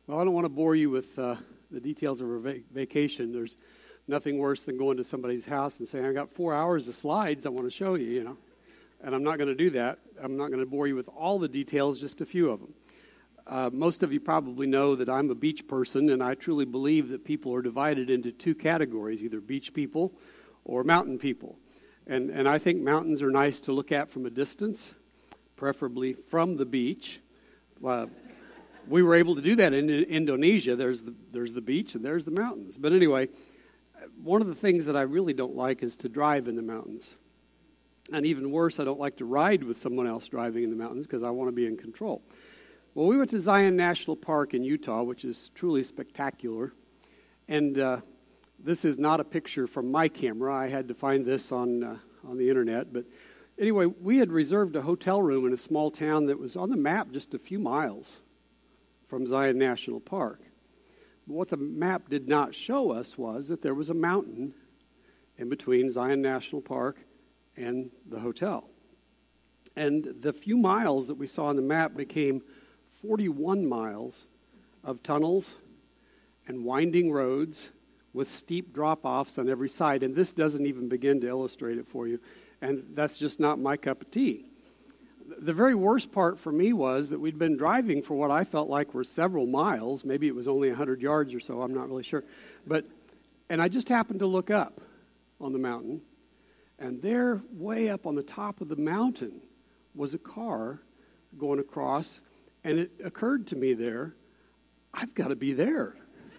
Well, I don't want to bore you with the details of our vacation. There's nothing worse than going to somebody's house and saying, I got 4 hours of slides I want to show you, And I'm not going to do that. I'm not going to bore you with all the details, just a few of them. Most of you probably know that I'm a beach person, and I truly believe that people are divided into two categories, either beach people or mountain people. And I think mountains are nice to look at from a distance, preferably from the beach. We were able to do that in Indonesia. There's the beach and there's the mountains. But anyway, one of the things that I really don't like is to drive in the mountains. And even worse, I don't like to ride with someone else driving in the mountains because I want to be in control. Well, we went to Zion National Park in Utah, which is truly spectacular. And this is not a picture from my camera. I had to find this on the internet. But anyway, we had reserved a hotel room in a small town that was on the map just a few miles from Zion National Park. But what the map did not show us was that there was a mountain in between Zion National Park and the hotel. And the few miles that we saw on the map became 41 miles of tunnels and winding roads with steep drop-offs on every side. And this doesn't even begin to illustrate it for you. And that's just not my cup of tea. The very worst part for me was that we'd been driving for what I felt like were several miles. Maybe it was only 100 yards or so. I'm not really sure. And I just happened to look up on the mountain. And there, way up on the top of the mountain, was a car going across. And it occurred to me there, I've got to be there.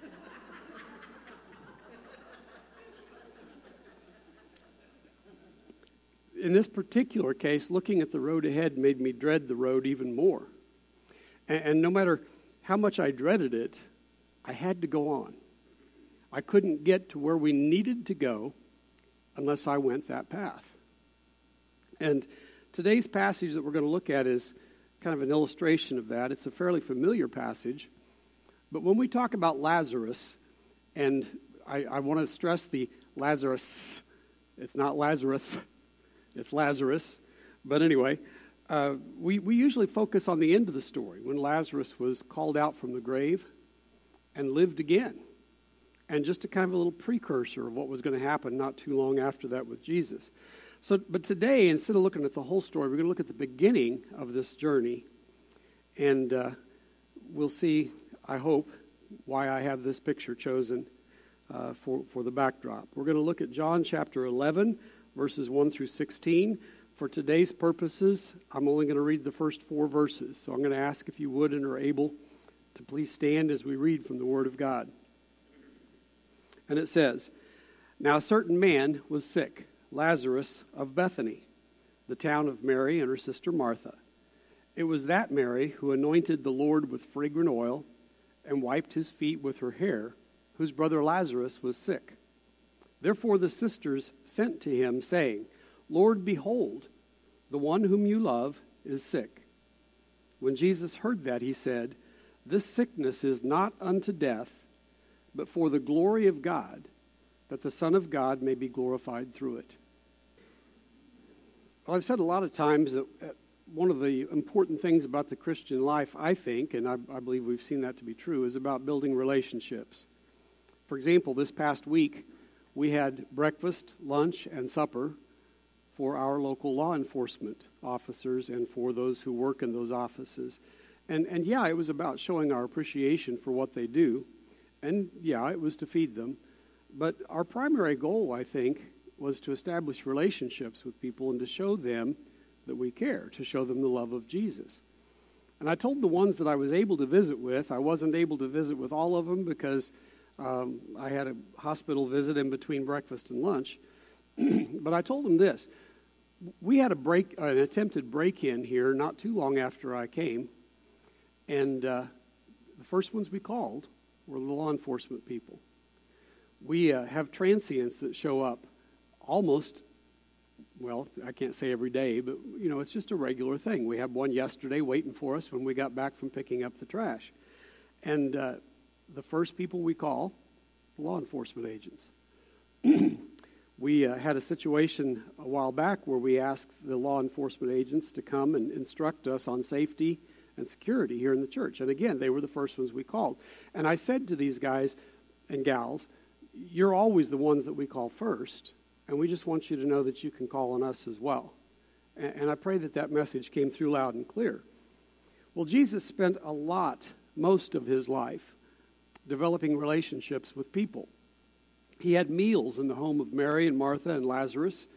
In this particular case, looking at the road ahead made me dread the road even more. And no matter how much I dreaded it, I had to go on. I couldn't get to where we needed to go unless I went that path. And today's passage that we're going to look at is kind of an illustration of that. It's a fairly familiar passage. But when we talk about Lazarus, and I want to stress the Lazarus, it's not Lazarus, it's Lazarus. But anyway, we usually focus on the end of the story, when Lazarus was called out from the grave and lived again. And just a kind of a little precursor of what was going to happen not too long after that with Jesus. But today, instead of looking at the whole story, we're going to look at the beginning of this journey. And we'll see, I hope, why I have this picture chosen for the backdrop. We're going to look at John chapter 11, verses 1 through 16. For today's purposes, I'm only going to read the first 4 verses. So I'm going to ask if you would and are able to please stand as we read from the Word of God. And it says, Now a certain man was sick, Lazarus of Bethany, the town of Mary and her sister Martha. It was that Mary who anointed the Lord with fragrant oil and wiped his feet with her hair, whose brother Lazarus was sick. Therefore the sisters sent to him, saying, Lord, behold, the one whom you love is sick. When Jesus heard that, he said, This sickness is not unto death, but for the glory of God, that the Son of God may be glorified through it. Well, I've said a lot of times that one of the important things about the Christian life, I think, and I believe we've seen that to be true, is about building relationships. For example, this past week, we had breakfast, lunch, and supper for our local law enforcement officers and for those who work in those offices. And yeah, it was about showing our appreciation for what they do. And yeah, it was to feed them. But our primary goal, I think, was to establish relationships with people and to show them that we care, to show them the love of Jesus. And I told the ones that I was able to visit with, I wasn't able to visit with all of them because I had a hospital visit in between breakfast and lunch. But I told them this. We had an attempted break-in here not too long after I came. And the first ones we called were the law enforcement people. We have transients that show up almost, well, I can't say every day, but, it's just a regular thing. We had one yesterday waiting for us when we got back from picking up the trash. And the first people we call, law enforcement agents. We had a situation a while back where we asked the law enforcement agents to come and instruct us on safety and security here in the church. And again, they were the first ones we called. And I said to these guys and gals, you're always the ones that we call first, and we just want you to know that you can call on us as well. And I pray that that message came through loud and clear. Well, Jesus spent most of his life, developing relationships with people. He had meals in the home of Mary and Martha and Lazarus.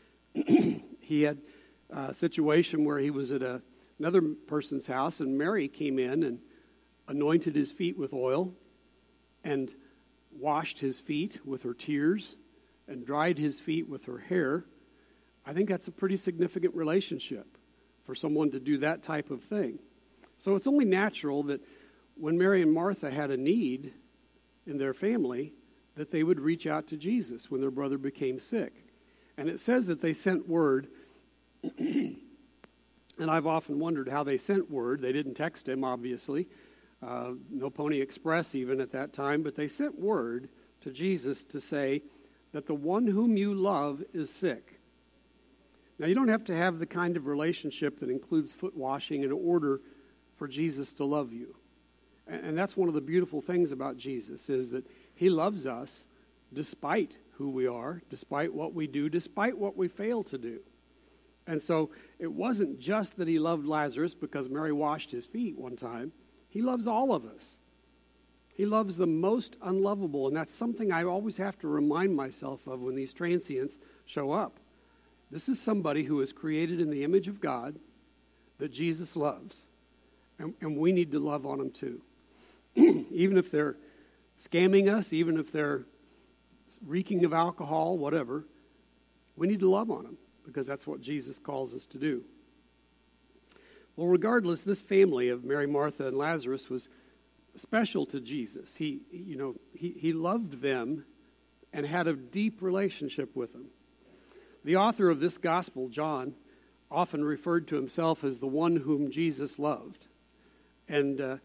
He had a situation where he was at another person's house, and Mary came in and anointed his feet with oil and washed his feet with her tears and dried his feet with her hair. I think that's a pretty significant relationship for someone to do that type of thing. So it's only natural that when Mary and Martha had a need in their family, that they would reach out to Jesus when their brother became sick. And it says that they sent word, and I've often wondered how they sent word. They didn't text him, obviously. No Pony Express even at that time, but they sent word to Jesus to say that the one whom you love is sick. Now, you don't have to have the kind of relationship that includes foot washing in order for Jesus to love you. And that's one of the beautiful things about Jesus, is that he loves us despite who we are, despite what we do, despite what we fail to do. And so it wasn't just that he loved Lazarus because Mary washed his feet one time. He loves all of us. He loves the most unlovable, and that's something I always have to remind myself of when these transients show up. This is somebody who is created in the image of God that Jesus loves, and we need to love on them too. Even if they're scamming us, even if they're reeking of alcohol, whatever, we need to love on them because that's what Jesus calls us to do. Well, regardless, this family of Mary, Martha, and Lazarus was special to Jesus. He loved them and had a deep relationship with them. The author of this gospel, John, often referred to himself as the one whom Jesus loved. And,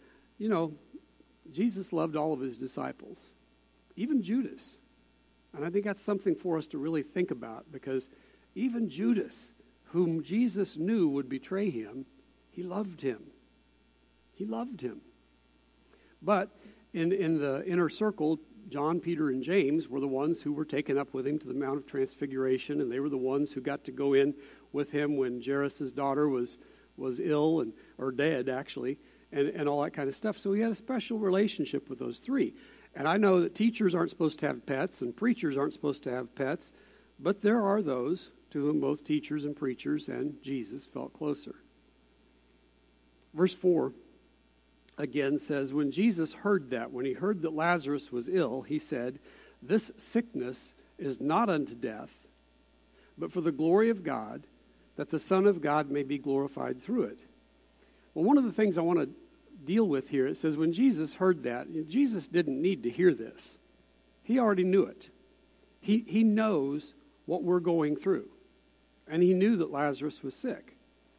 Jesus loved all of his disciples, even Judas. And I think that's something for us to really think about, because even Judas, whom Jesus knew would betray him, he loved him. He loved him. But in the inner circle, John, Peter, and James were the ones who were taken up with him to the Mount of Transfiguration, and they were the ones who got to go in with him when Jairus' daughter was ill or dead, actually, and all that kind of stuff. So he had a special relationship with those three. And I know that teachers aren't supposed to have pets and preachers aren't supposed to have pets, but there are those to whom both teachers and preachers and Jesus felt closer. Verse 4 again says, when Jesus heard that, when he heard that Lazarus was ill, he said, this sickness is not unto death, but for the glory of God, that the Son of God may be glorified through it. Well, one of the things I want to deal with here, it says when Jesus heard that, Jesus didn't need to hear this. He already knew it. He knows what we're going through. And he knew that Lazarus was sick.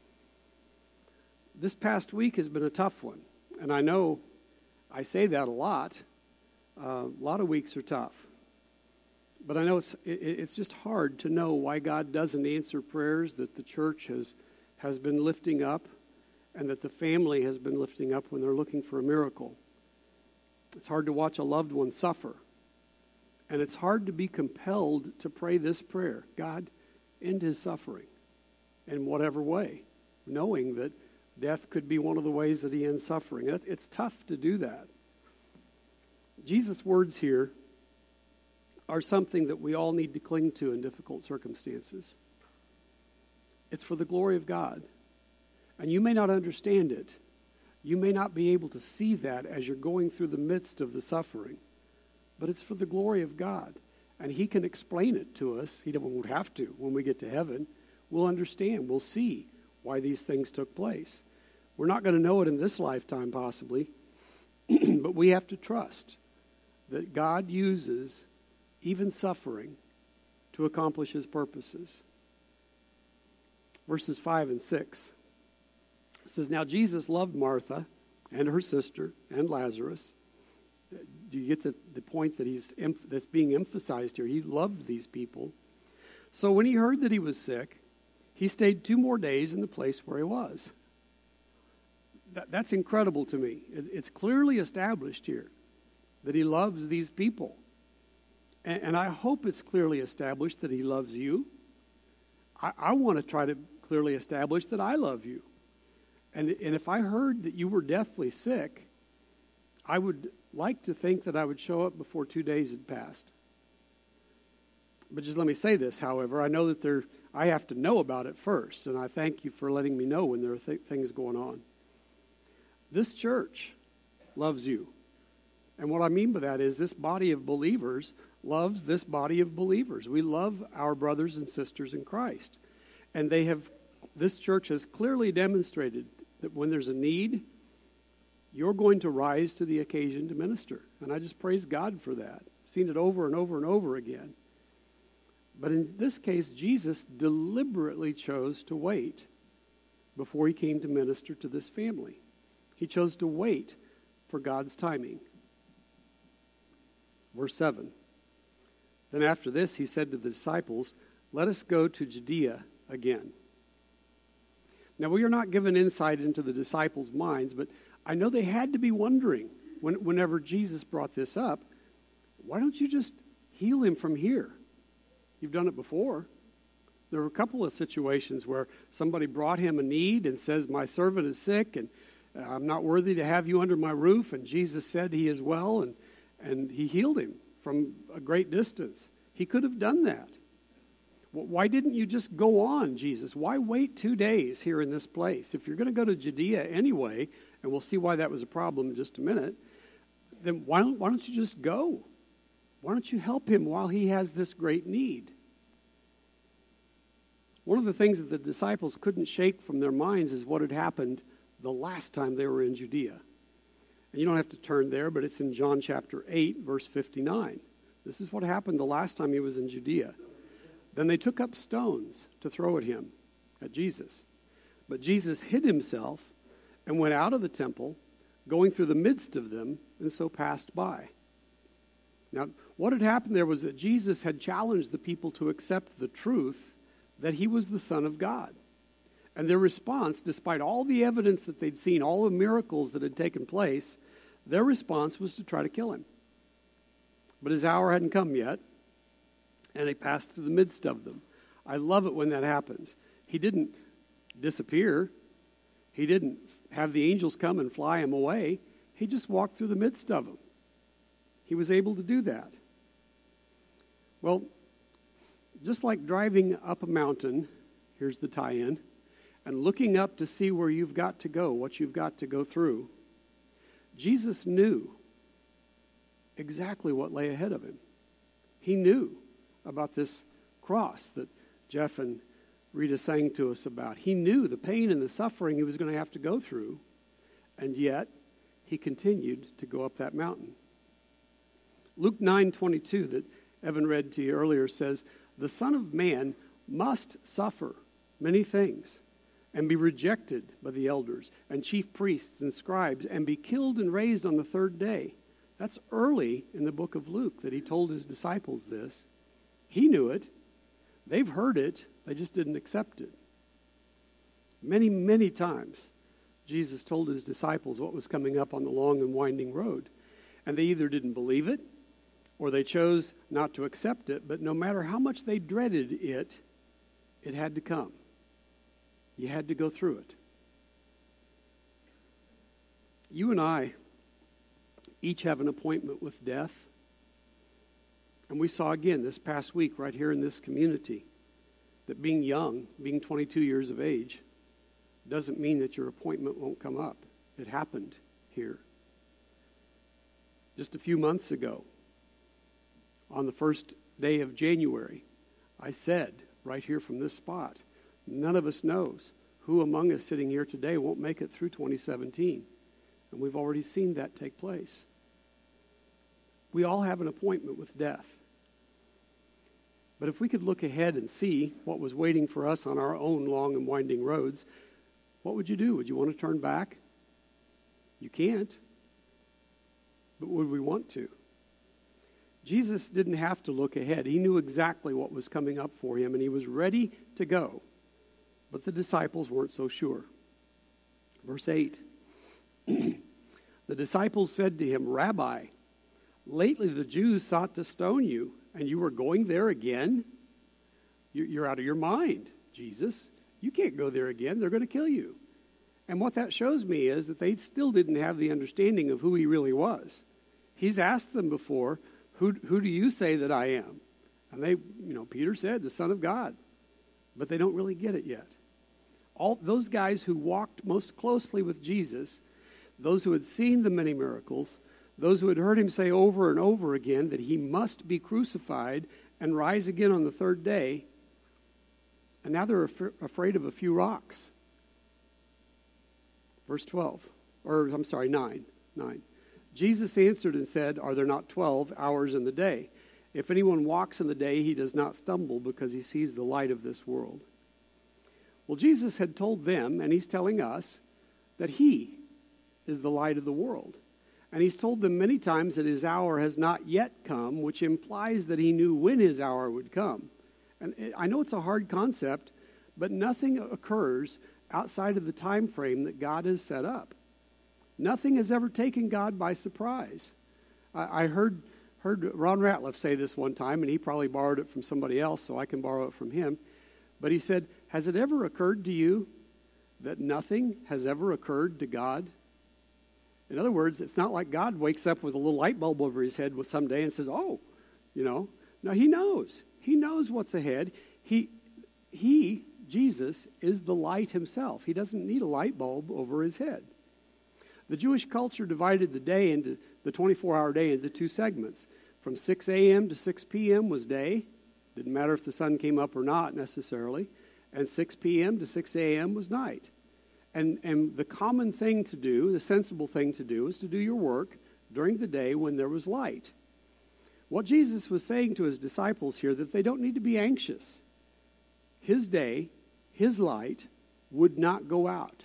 This past week has been a tough one. And I know I say that a lot. A lot of weeks are tough. But I know it's just hard to know why God doesn't answer prayers that the church has been lifting up and that the family has been lifting up when they're looking for a miracle. It's hard to watch a loved one suffer. And it's hard to be compelled to pray this prayer. God, end his suffering in whatever way, knowing that death could be one of the ways that he ends suffering. It's tough to do that. Jesus' words here are something that we all need to cling to in difficult circumstances. It's for the glory of God. And you may not understand it. You may not be able to see that as you're going through the midst of the suffering. But it's for the glory of God. And he can explain it to us. He won't have to. When we get to heaven, we'll understand. We'll see why these things took place. We're not going to know it in this lifetime, possibly. But we have to trust that God uses even suffering to accomplish his purposes. Verses 5 and 6. It says, now Jesus loved Martha and her sister and Lazarus. Do you get the point that that's being emphasized here? He loved these people. So when he heard that he was sick, he stayed 2 more days in the place where he was. That's incredible to me. It's clearly established here that he loves these people. And I hope it's clearly established that he loves you. I want to try to clearly establish that I love you. And if I heard that you were deathly sick, I would like to think that I would show up before 2 days had passed. But just let me say this, however. I know that I have to know about it first, and I thank you for letting me know when there are things going on. This church loves you. And what I mean by that is this body of believers loves this body of believers. We love our brothers and sisters in Christ. And this church has clearly demonstrated that when there's a need, you're going to rise to the occasion to minister. And I just praise God for that. Seen it over and over and over again. But in this case, Jesus deliberately chose to wait before he came to minister to this family. He chose to wait for God's timing. Verse 7. Then after this, he said to the disciples, "Let us go to Judea again." Now, we are not given insight into the disciples' minds, but I know they had to be wondering whenever Jesus brought this up, why don't you just heal him from here? You've done it before. There were a couple of situations where somebody brought him a need and says, "My servant is sick, and I'm not worthy to have you under my roof." And Jesus said he is well, and he healed him from a great distance. He could have done that. Why didn't you just go on, Jesus? Why wait 2 days here in this place? If you're going to go to Judea anyway, and we'll see why that was a problem in just a minute, then why don't you just go? Why don't you help him while he has this great need? One of the things that the disciples couldn't shake from their minds is what had happened the last time they were in Judea. And you don't have to turn there, but it's in John chapter 8, verse 59. This is what happened the last time he was in Judea. Then they took up stones to throw at him, at Jesus. But Jesus hid himself and went out of the temple, going through the midst of them, and so passed by. Now, what had happened there was that Jesus had challenged the people to accept the truth that he was the Son of God. And their response, despite all the evidence that they'd seen, all the miracles that had taken place, their response was to try to kill him. But his hour hadn't come yet, and he passed through the midst of them. I love it when that happens. He didn't disappear. He didn't have the angels come and fly him away. He just walked through the midst of them. He was able to do that. Well, just like driving up a mountain, here's the tie-in, and looking up to see where you've got to go, what you've got to go through, Jesus knew exactly what lay ahead of him. He knew about this cross that Jeff and Rita sang to us about. He knew the pain and the suffering he was going to have to go through, and yet he continued to go up that mountain. Luke 9:22 that Evan read to you earlier says, "The Son of Man must suffer many things and be rejected by the elders and chief priests and scribes and be killed and raised on the third day." That's early in the book of Luke that he told his disciples this. He knew it. They've heard it. They just didn't accept it. Many, many times, Jesus told his disciples what was coming up on the long and winding road. And they either didn't believe it or they chose not to accept it. But no matter how much they dreaded it, it had to come. You had to go through it. You and I each have an appointment with death. And we saw again this past week right here in this community that being young, being 22 years of age, doesn't mean that your appointment won't come up. It happened here. Just a few months ago, on the first day of January, I said right here from this spot, none of us knows who among us sitting here today won't make it through 2017. And we've already seen that take place. We all have an appointment with death. But if we could look ahead and see what was waiting for us on our own long and winding roads, what would you do? Would you want to turn back? You can't. But would we want to? Jesus didn't have to look ahead. He knew exactly what was coming up for him, and he was ready to go. But the disciples weren't so sure. Verse 8, The disciples said to him, Rabbi, lately the Jews sought to stone you, and you are going there again? You're out of your mind, Jesus. You can't go there again. They're going to kill you. And what that shows me is that they still didn't have the understanding of who he really was. He's asked them before, who do you say that I am? And they, Peter said, the Son of God. But they don't really get it yet. All those guys who walked most closely with Jesus, those who had seen the many miracles, those who had heard him say over and over again that he must be crucified and rise again on the third day, and now they're afraid of a few rocks. Verse 9. Jesus answered and said, are there not 12 hours in the day? If anyone walks in the day, he does not stumble because he sees the light of this world. Well, Jesus had told them, and he's telling us, that he is the light of the world. And he's told them many times that his hour has not yet come, which implies that he knew when his hour would come. And I know it's a hard concept, but nothing occurs outside of the time frame that God has set up. Nothing has ever taken God by surprise. I heard Ron Ratliff say this one time, and he probably borrowed it from somebody else, so I can borrow it from him. But he said, has it ever occurred to you that nothing has ever occurred to God? In other words, it's not like God wakes up with a little light bulb over his head someday and says, No, he knows. He knows what's ahead. He, Jesus, is the light himself. He doesn't need a light bulb over his head. The Jewish culture divided the 24-hour day into two segments. From 6 a.m. to 6 p.m. was day. Didn't matter if the sun came up or not necessarily. And 6 p.m. to 6 a.m. was night. And the common thing to do, the sensible thing to do, is to do your work during the day when there was light. What Jesus was saying to his disciples here, that they don't need to be anxious. His day, his light, would not go out.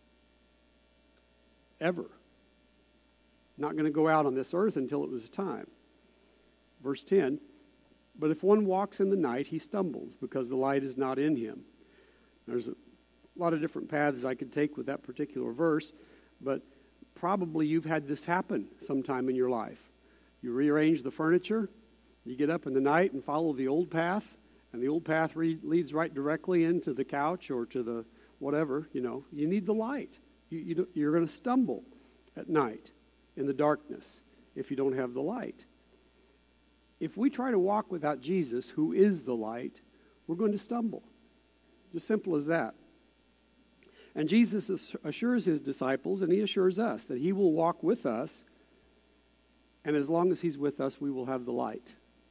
Ever. Not going to go out on this earth until it was time. Verse 10, but if one walks in the night, he stumbles because the light is not in him. There's a lot of different paths I could take with that particular verse, but probably you've had this happen sometime in your life. You rearrange the furniture, you get up in the night and follow the old path, and the old path leads right directly into the couch or to the whatever, You need the light. You're going to stumble at night in the darkness if you don't have the light. If we try to walk without Jesus, who is the light, we're going to stumble. Just simple as that. And Jesus assures his disciples, and he assures us, that he will walk with us, and as long as he's with us, we will have the light.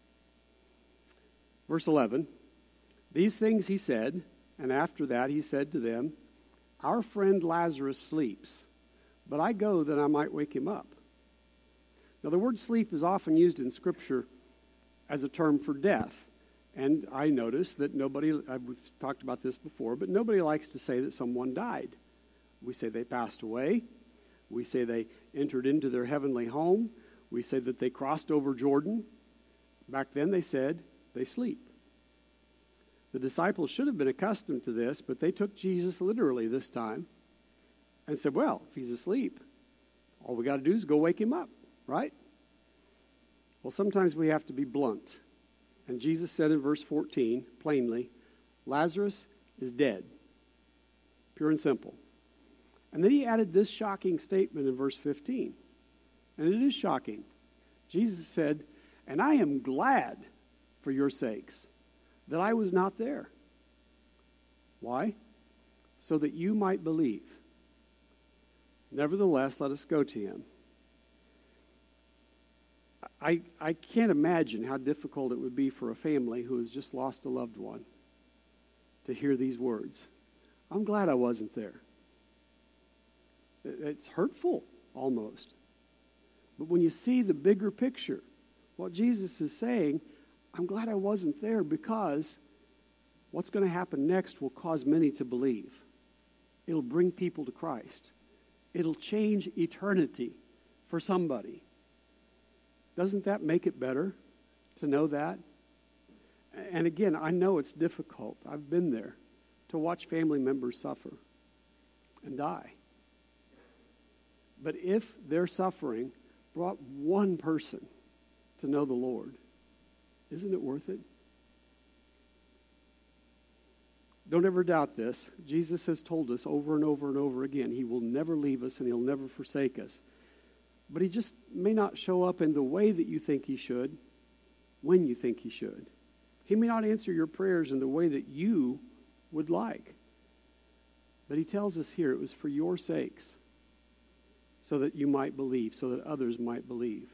Verse 11, these things he said, and after that he said to them, our friend Lazarus sleeps, but I go that I might wake him up. Now the word sleep is often used in Scripture as a term for death. And I notice that we've talked about this before, but nobody likes to say that someone died. We say they passed away. We say they entered into their heavenly home. We say that they crossed over Jordan. Back then they said they sleep. The disciples should have been accustomed to this, but they took Jesus literally this time and said, well, if he's asleep, all we got to do is go wake him up, right? Well, sometimes we have to be blunt. And Jesus said in verse 14, plainly, Lazarus is dead. Pure and simple. And then he added this shocking statement in verse 15. And it is shocking. Jesus said, and I am glad for your sakes that I was not there. Why? So that you might believe. Nevertheless, let us go to him. I can't imagine how difficult it would be for a family who has just lost a loved one to hear these words. I'm glad I wasn't there. It's hurtful, almost. But when you see the bigger picture, what Jesus is saying, I'm glad I wasn't there because what's going to happen next will cause many to believe. It'll bring people to Christ. It'll change eternity for somebody. Doesn't that make it better to know that? And again, I know it's difficult. I've been there to watch family members suffer and die. But if their suffering brought one person to know the Lord, isn't it worth it? Don't ever doubt this. Jesus has told us over and over and over again, he will never leave us and he'll never forsake us. But he just may not show up in the way that you think he should, when you think he should. He may not answer your prayers in the way that you would like. But he tells us here it was for your sakes, so that you might believe, so that others might believe.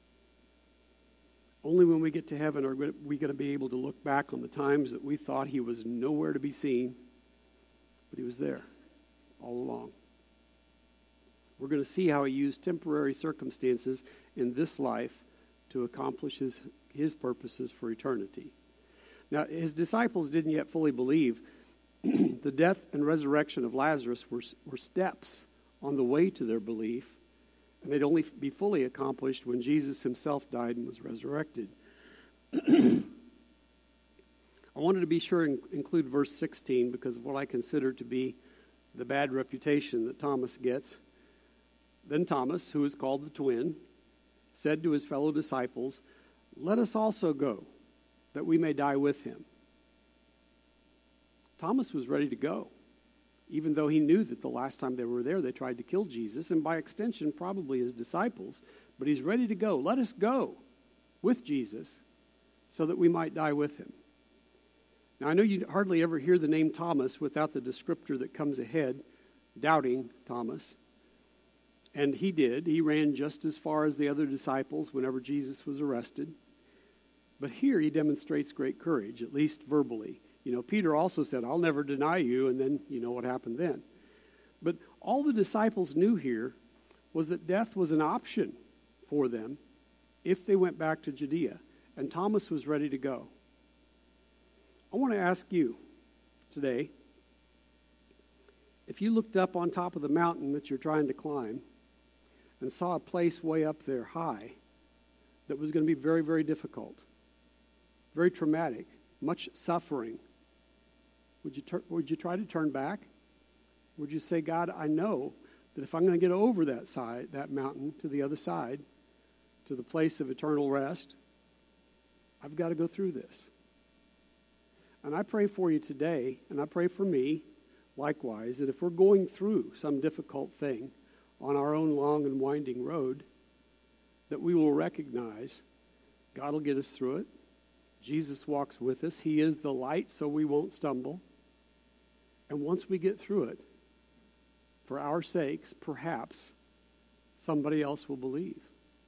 Only when we get to heaven are we going to be able to look back on the times that we thought he was nowhere to be seen, but he was there all along. We're going to see how he used temporary circumstances in this life to accomplish his purposes for eternity. Now, his disciples didn't yet fully believe. The death and resurrection of Lazarus were steps on the way to their belief, and they'd only be fully accomplished when Jesus himself died and was resurrected. I wanted to be sure and include verse 16 because of what I consider to be the bad reputation that Thomas gets. Then Thomas, who is called the twin, said to his fellow disciples, "Let us also go, that we may die with him." Thomas was ready to go, even though he knew that the last time they were there, they tried to kill Jesus, and by extension, probably his disciples. But he's ready to go. Let us go with Jesus so that we might die with him. Now, I know you hardly ever hear the name Thomas without the descriptor that comes ahead, doubting Thomas. And he did. He ran just as far as the other disciples whenever Jesus was arrested. But here he demonstrates great courage, at least verbally. You know, Peter also said, "I'll never deny you," and then you know what happened then. But all the disciples knew here was that death was an option for them if they went back to Judea, and Thomas was ready to go. I want to ask you today, if you looked up on top of the mountain that you're trying to climb and saw a place way up there high that was going to be very, very difficult, very traumatic, much suffering, would you try to turn back? Would you say, "God, I know that if I'm going to get over that mountain to the other side, to the place of eternal rest, I've got to go through this"? And I pray for you today, and I pray for me, likewise, that if we're going through some difficult thing on our own long and winding road, that we will recognize God will get us through it. Jesus walks with us. He is the light, so we won't stumble. And once we get through it, for our sakes, perhaps somebody else will believe.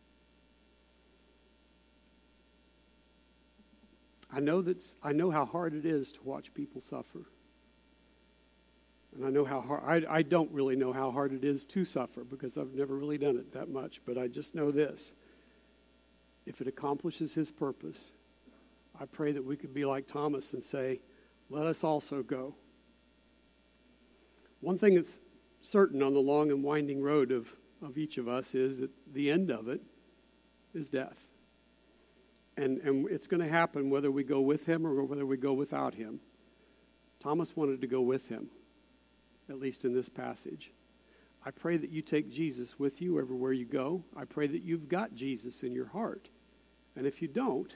I know how hard it is to watch people suffer. And I know how hard, I don't really know how hard it is to suffer because I've never really done it that much, but I just know this. If it accomplishes his purpose, I pray that we could be like Thomas and say, "Let us also go." One thing that's certain on the long and winding road of each of us is that the end of it is death. And it's going to happen whether we go with him or whether we go without him. Thomas wanted to go with him, at least in this passage. I pray that you take Jesus with you everywhere you go. I pray that you've got Jesus in your heart. And if you don't,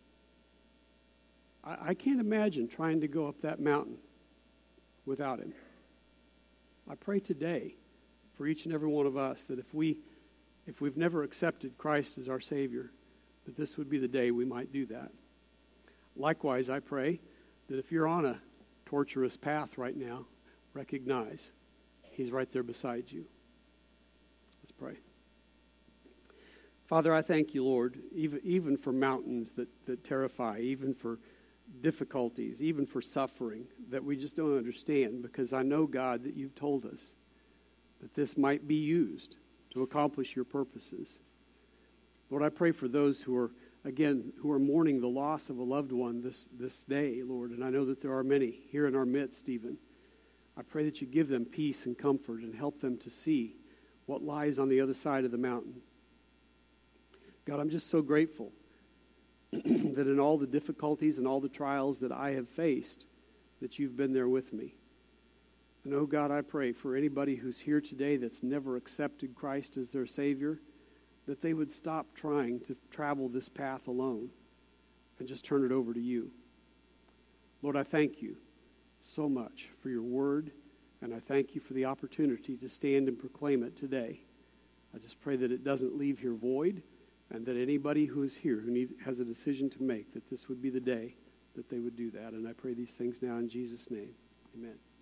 I can't imagine trying to go up that mountain without him. I pray today for each and every one of us that if we've never accepted Christ as our Savior, that this would be the day we might do that. Likewise, I pray that if you're on a torturous path right now, recognize he's right there beside you. Let's pray. Father, I thank you, Lord, even for mountains that terrify, even for difficulties, even for suffering that we just don't understand, because I know, God, that you've told us that this might be used to accomplish your purposes. Lord, I pray for those who are mourning the loss of a loved one this day, Lord, and I know that there are many here in our midst even. I pray that you give them peace and comfort and help them to see what lies on the other side of the mountain. God, I'm just so grateful that in all the difficulties and all the trials that I have faced, that you've been there with me. And oh God, I pray for anybody who's here today that's never accepted Christ as their Savior, that they would stop trying to travel this path alone and just turn it over to you. Lord, I thank you so much for your word, and I thank you for the opportunity to stand and proclaim it today. I just pray that it doesn't leave here void, and that anybody who is here who has a decision to make, that this would be the day that they would do that. And I pray these things now in Jesus' name. Amen.